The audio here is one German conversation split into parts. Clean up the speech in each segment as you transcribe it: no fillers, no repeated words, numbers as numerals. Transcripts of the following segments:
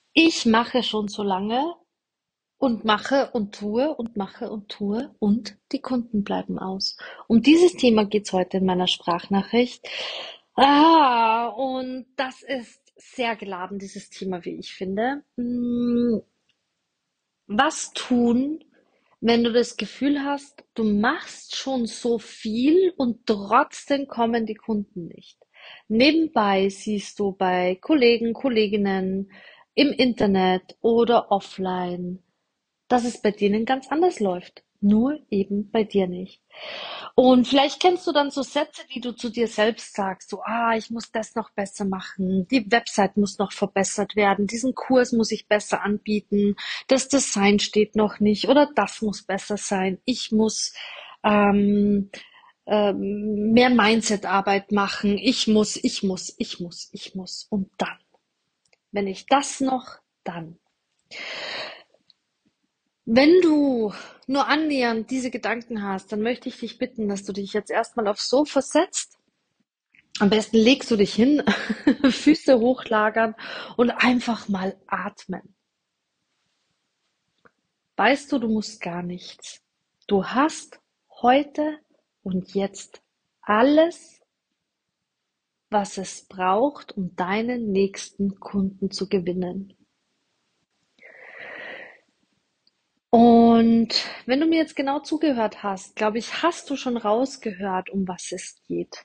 Ich mache schon so lange und mache und tue und mache und tue und die Kunden bleiben aus. Um dieses Thema geht's heute in meiner Sprachnachricht. Und das ist sehr geladen, dieses Thema, wie ich finde. Was tun, wenn du das Gefühl hast, du machst schon so viel und trotzdem kommen die Kunden nicht? Nebenbei siehst du bei Kollegen, Kolleginnen im Internet oder offline, dass es bei denen ganz anders läuft. Nur eben bei dir nicht. Und vielleicht kennst du dann so Sätze, die du zu dir selbst sagst, so, ich muss das noch besser machen, die Website muss noch verbessert werden, diesen Kurs muss ich besser anbieten, das Design steht noch nicht oder das muss besser sein, ich muss ähm, mehr Mindset-Arbeit machen, ich muss. Und dann, wenn ich das noch, dann. Wenn du nur annähernd diese Gedanken hast, dann möchte ich dich bitten, dass du dich jetzt erstmal aufs Sofa setzt. Am besten legst du dich hin, Füße hochlagern und einfach mal atmen. Weißt du, du musst gar nichts. Du hast heute und jetzt alles, was es braucht, um deinen nächsten Kunden zu gewinnen. Und wenn du mir jetzt genau zugehört hast, glaube ich, hast du schon rausgehört, um was es geht.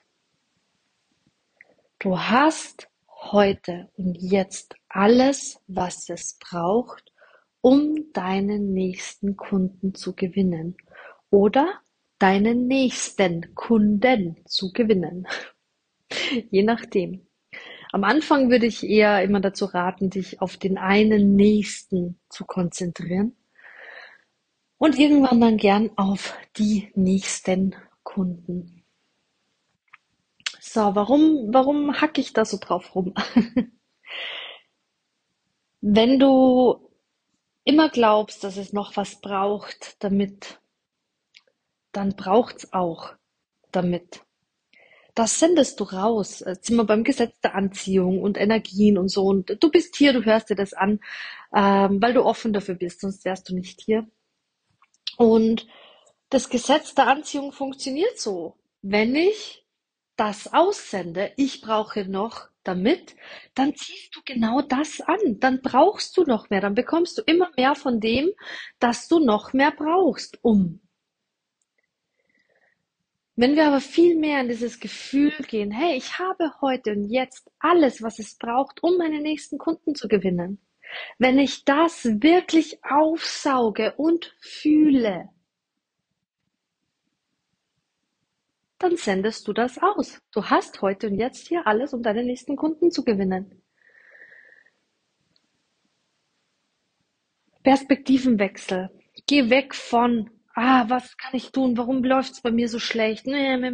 Du hast heute und jetzt alles, was es braucht, um deinen nächsten Kunden zu gewinnen oder deinen nächsten Kunden zu gewinnen, je nachdem. Am Anfang würde ich eher immer dazu raten, dich auf den einen nächsten zu konzentrieren und irgendwann dann gern auf die nächsten Kunden. So, warum hacke ich da so drauf rum? Wenn du immer glaubst, dass es noch was braucht, damit, dann braucht's auch damit. Das sendest du raus. Jetzt sind wir beim Gesetz der Anziehung und Energien und so. Und du bist hier, du hörst dir das an, weil du offen dafür bist, sonst wärst du nicht hier. Und das Gesetz der Anziehung funktioniert so. Wenn ich das aussende, ich brauche noch damit, dann ziehst du genau das an. Dann brauchst du noch mehr. Dann bekommst du immer mehr von dem, dass du noch mehr brauchst, um. Wenn wir aber viel mehr in dieses Gefühl gehen, hey, ich habe heute und jetzt alles, was es braucht, um meine nächsten Kunden zu gewinnen. Wenn ich das wirklich aufsauge und fühle, dann sendest du das aus. Du hast heute und jetzt hier alles, um deine nächsten Kunden zu gewinnen. Perspektivenwechsel. Geh weg von, was kann ich tun? Warum läuft's bei mir so schlecht?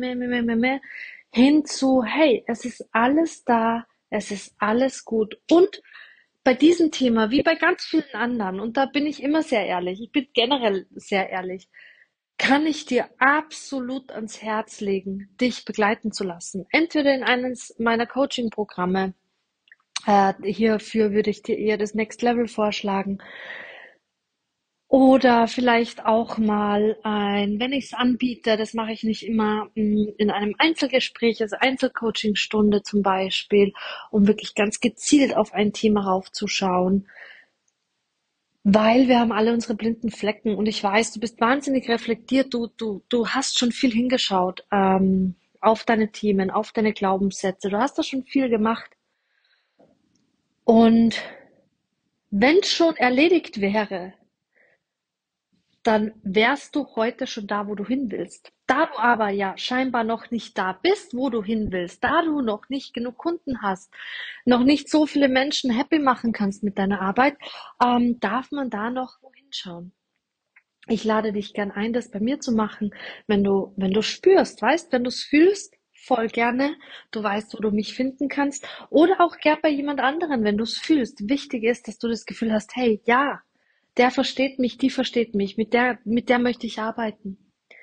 Hin zu, hey, es ist alles da, es ist alles gut. Und bei diesem Thema, wie bei ganz vielen anderen, und da bin ich immer sehr ehrlich, ich bin generell sehr ehrlich, kann ich dir absolut ans Herz legen, dich begleiten zu lassen. Entweder in eines meiner Coaching-Programme, hierfür würde ich dir eher das Next Level vorschlagen, oder vielleicht auch mal wenn ich es anbiete, das mache ich nicht immer, in einem Einzelgespräch, also Einzelcoachingstunde zum Beispiel, um wirklich ganz gezielt auf ein Thema raufzuschauen, weil wir haben alle unsere blinden Flecken und ich weiß, du bist wahnsinnig reflektiert, du hast schon viel hingeschaut, auf deine Themen, auf deine Glaubenssätze, du hast da schon viel gemacht und wenn es schon erledigt wäre, dann wärst du heute schon da, wo du hin willst. Da du aber ja scheinbar noch nicht da bist, wo du hin willst, da du noch nicht genug Kunden hast, noch nicht so viele Menschen happy machen kannst mit deiner Arbeit, darf man da noch wohin schauen. Ich lade dich gern ein, das bei mir zu machen, wenn du spürst, weißt, wenn du es fühlst, voll gerne. Du weißt, wo du mich finden kannst. Oder auch gern bei jemand anderen, wenn du es fühlst. Wichtig ist, dass du das Gefühl hast, hey, ja, der versteht mich, die versteht mich, mit der möchte ich arbeiten.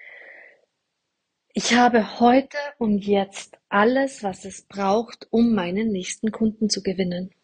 Ich habe heute und jetzt alles, was es braucht, um meinen nächsten Kunden zu gewinnen.